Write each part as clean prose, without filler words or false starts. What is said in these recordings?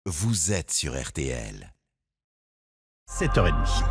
Vous êtes sur RTL. 7h30.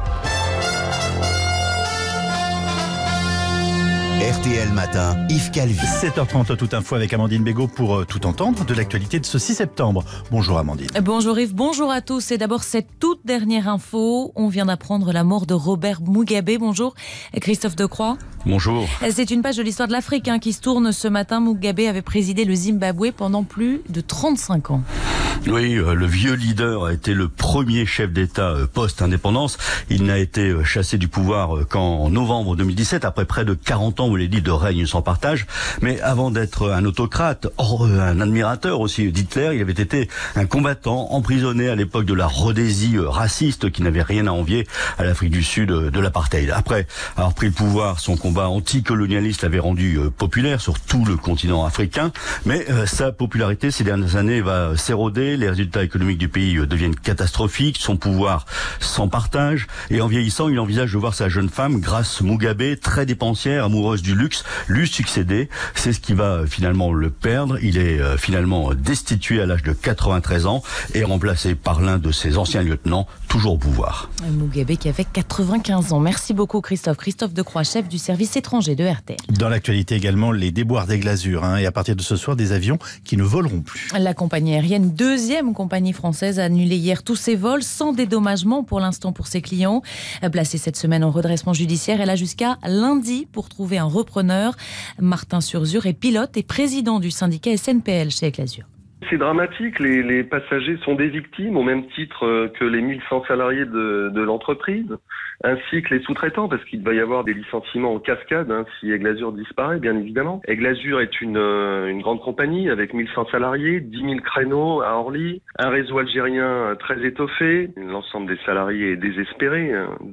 RTL Matin, Yves Calvi. 7h30, tout info avec Amandine Bégaud pour tout entendre de l'actualité de ce 6 septembre. Bonjour Amandine. Bonjour Yves, bonjour à tous. Et d'abord cette toute dernière info. On vient d'apprendre la mort de Robert Mugabe. Bonjour Christophe Decroix. Bonjour. C'est une page de l'histoire de l'Afrique qui se tourne ce matin. Mugabe avait présidé le Zimbabwe pendant plus de 35 ans. Oui, le vieux leader a été le premier chef d'État post-indépendance. Il n'a été chassé du pouvoir qu'en novembre 2017, après près de 40 ans où les de règne sans partage. Mais avant d'être un autocrate, un admirateur aussi d'Hitler, il avait été un combattant emprisonné à l'époque de la Rhodésie raciste qui n'avait rien à envier à l'Afrique du Sud de l'apartheid. Après avoir pris le pouvoir, son combat anticolonialiste l'avait rendu populaire sur tout le continent africain. Mais sa popularité ces dernières années va s'éroder. Les résultats économiques du pays deviennent catastrophiques. Son pouvoir sans partage. Et en vieillissant, il envisage de voir sa jeune femme, Grace Mugabe, très dépensière, amoureuse du luxe, lui succéder. C'est ce qui va finalement le perdre. Il est finalement destitué à l'âge de 93 ans et remplacé par l'un de ses anciens lieutenants, toujours au pouvoir. Mugabe qui avait 95 ans. Merci beaucoup Christophe. Christophe Decroix, chef du service étranger de RTL. Dans l'actualité également, les déboires des Glazures. Et à partir de ce soir, des avions qui ne voleront plus. La compagnie aérienne, deuxième compagnie française, a annulé hier tous ses vols sans dédommagement pour l'instant pour ses clients. Placée cette semaine en redressement judiciaire, elle a jusqu'à lundi pour trouver un repreneur. Martin Surzur est pilote et président du syndicat SNPL chez Glazure. C'est dramatique, les passagers sont des victimes au même titre que les 1100 salariés de l'entreprise, ainsi que les sous-traitants, parce qu'il va y avoir des licenciements en cascade si Glazure disparaît, bien évidemment. Glazure est une grande compagnie avec 1100 salariés, 10 000 créneaux à Orly, un réseau algérien très étoffé. L'ensemble des salariés est désespéré.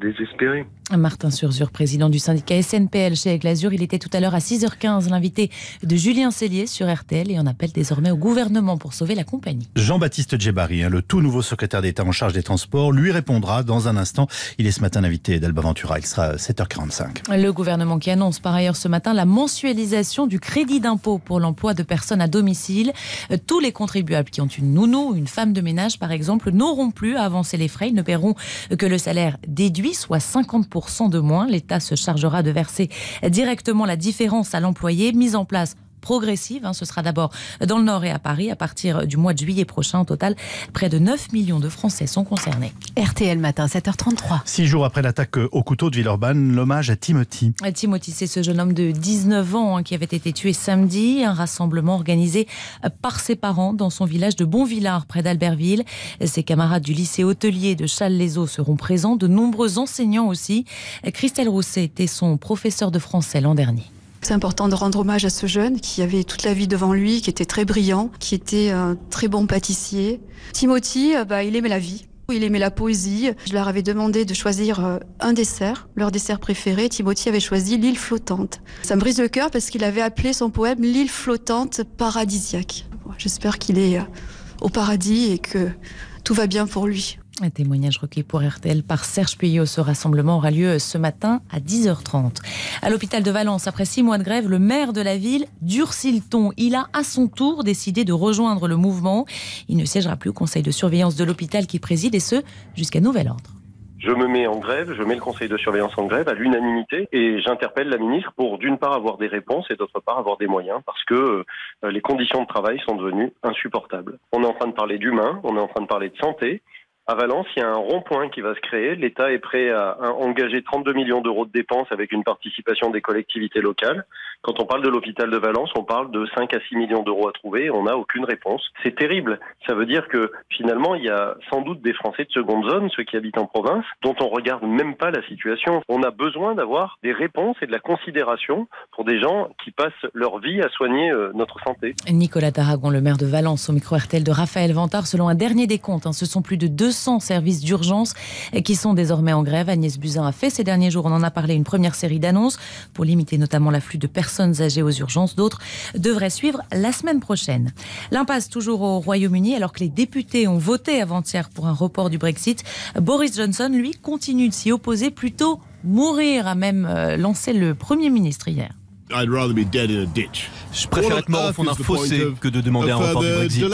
Martin Surzur, président du syndicat SNPL chez Glazure, il était tout à l'heure à 6h15 l'invité de Julien Cellier sur RTL et on appelle désormais au gouvernement pour sauver la compagnie. Jean-Baptiste Djebari, le tout nouveau secrétaire d'État en charge des transports, lui répondra dans un instant. Il est ce matin l'invité d'Alba Ventura, il sera à 7h45. Le gouvernement qui annonce par ailleurs ce matin la mensualisation du crédit d'impôt pour l'emploi de personnes à domicile. Tous les contribuables qui ont une nounou, une femme de ménage par exemple, n'auront plus à avancer les frais. Ils ne paieront que le salaire déduit, soit 50% de moins. L'État se chargera de verser directement la différence à l'employé, mise en place progressive. Ce sera d'abord dans le Nord et à Paris. À partir du mois de juillet prochain, au total, près de 9 millions de Français sont concernés. RTL Matin, 7h33. 6 jours après l'attaque au couteau de Villeurbanne, l'hommage à Timothy. Timothy, c'est ce jeune homme de 19 ans qui avait été tué samedi. Un rassemblement organisé par ses parents dans son village de Bonvillard, près d'Albertville. Ses camarades du lycée hôtelier de Challes-les-Eaux seront présents. De nombreux enseignants aussi. Christelle Rousset était son professeur de français l'an dernier. C'est important de rendre hommage à ce jeune qui avait toute la vie devant lui, qui était très brillant, qui était un très bon pâtissier. Timothy, il aimait la vie. Il aimait la poésie. Je leur avais demandé de choisir un dessert, leur dessert préféré. Timothy avait choisi l'île flottante. Ça me brise le cœur parce qu'il avait appelé son poème l'île flottante paradisiaque. J'espère qu'il est au paradis et que tout va bien pour lui. Un témoignage recueilli pour RTL par Serge Puyot. Ce rassemblement aura lieu ce matin à 10h30. À l'hôpital de Valence, après 6 mois de grève, le maire de la ville durcit le ton. Il a à son tour décidé de rejoindre le mouvement. Il ne siégera plus au conseil de surveillance de l'hôpital qui préside, et ce, jusqu'à nouvel ordre. Je me mets en grève, je mets le conseil de surveillance en grève à l'unanimité et j'interpelle la ministre pour d'une part avoir des réponses et d'autre part avoir des moyens parce que les conditions de travail sont devenues insupportables. On est en train de parler d'humain, on est en train de parler de santé. À Valence, il y a un rond-point qui va se créer. L'État est prêt à engager 32 millions d'euros de dépenses avec une participation des collectivités locales. Quand on parle de l'hôpital de Valence, on parle de 5 à 6 millions d'euros à trouver et on n'a aucune réponse. C'est terrible. Ça veut dire que finalement, il y a sans doute des Français de seconde zone, ceux qui habitent en province, dont on regarde même pas la situation. On a besoin d'avoir des réponses et de la considération pour des gens qui passent leur vie à soigner notre santé. Nicolas Tarragon, le maire de Valence, au micro RTL de Raphaël Vantard. Selon un dernier décompte, ce sont plus de 200 services d'urgence qui sont désormais en grève. Agnès Buzyn a fait ces derniers jours, on en a parlé, une première série d'annonces pour limiter notamment l'afflux de personnes âgées aux urgences. D'autres devraient suivre la semaine prochaine. L'impasse toujours au Royaume-Uni alors que les députés ont voté avant-hier pour un report du Brexit. Boris Johnson, lui, continue de s'y opposer, plutôt mourir, a même lancé le Premier ministre hier. Je préfère être mort au fond d'un fossé que de demander un report du Brexit.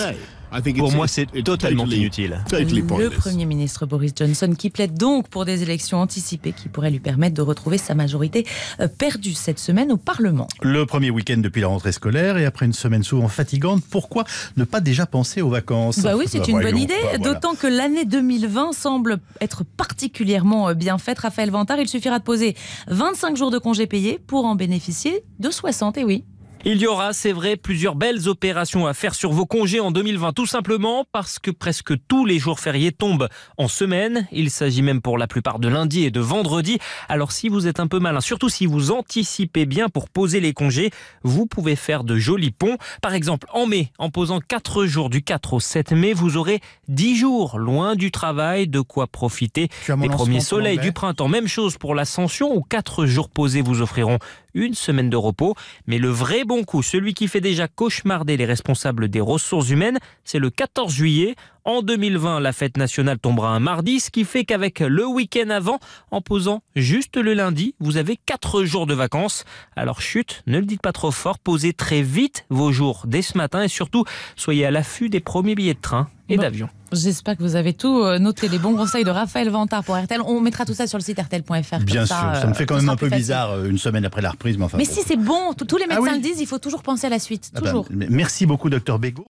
Pour moi, c'est totalement inutile. Le Premier ministre Boris Johnson qui plaide donc pour des élections anticipées qui pourraient lui permettre de retrouver sa majorité perdue cette semaine au Parlement. Le premier week-end depuis la rentrée scolaire et après une semaine souvent fatigante, pourquoi ne pas déjà penser aux vacances ? Oui, c'est une bonne idée, d'autant que l'année 2020 semble être particulièrement bien faite. Raphaël Vantard, il suffira de poser 25 jours de congés payés pour en bénéficier de 60, et oui. Il y aura, c'est vrai, plusieurs belles opérations à faire sur vos congés en 2020, tout simplement parce que presque tous les jours fériés tombent en semaine. Il s'agit même pour la plupart de lundi et de vendredi. Alors si vous êtes un peu malin, surtout si vous anticipez bien pour poser les congés, vous pouvez faire de jolis ponts. Par exemple, en mai, en posant 4 jours du 4 au 7 mai, vous aurez 10 jours loin du travail, de quoi profiter des premiers soleils du printemps. Même chose pour l'Ascension, où 4 jours posés vous offriront une semaine de repos. Mais le vrai bon coup, celui qui fait déjà cauchemarder les responsables des ressources humaines, c'est le 14 juillet. En 2020, la fête nationale tombera un mardi, ce qui fait qu'avec le week-end avant, en posant juste le lundi, vous avez 4 jours de vacances. Alors chut, ne le dites pas trop fort, posez très vite vos jours dès ce matin et surtout, soyez à l'affût des premiers billets de train et d'avion. J'espère que vous avez tout noté, les bons conseils de Raphaël Vantard pour RTL. On mettra tout ça sur le site rtl.fr. Bien sûr, ça me fait quand même un peu bizarre une semaine après la reprise. Mais, si c'est bon, tous les médecins le disent, il faut toujours penser à la suite. Toujours. Merci beaucoup, Dr Bégaud.